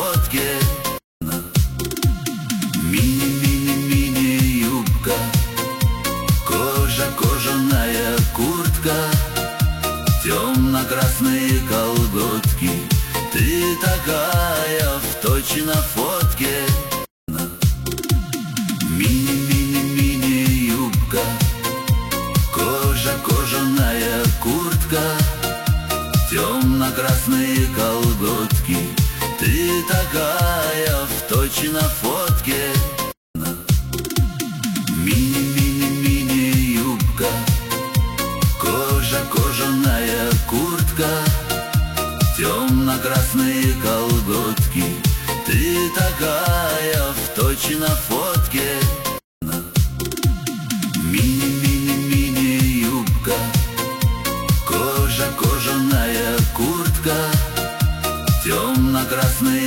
фотке. Мини-мини-мини-юбка, кожаная куртка, темно-красные колготки. Ты такая в точь на фотке. Мини-мини-мини-юбка, кожаная куртка, темно-красные колготки. Ты такая в точь на фотке. Мини-мини-мини-юбка, кожаная куртка, темно-красные колготки. Ты такая в точь на фотке. Мини-мини-мини-юбка, кожаная куртка, темно-красные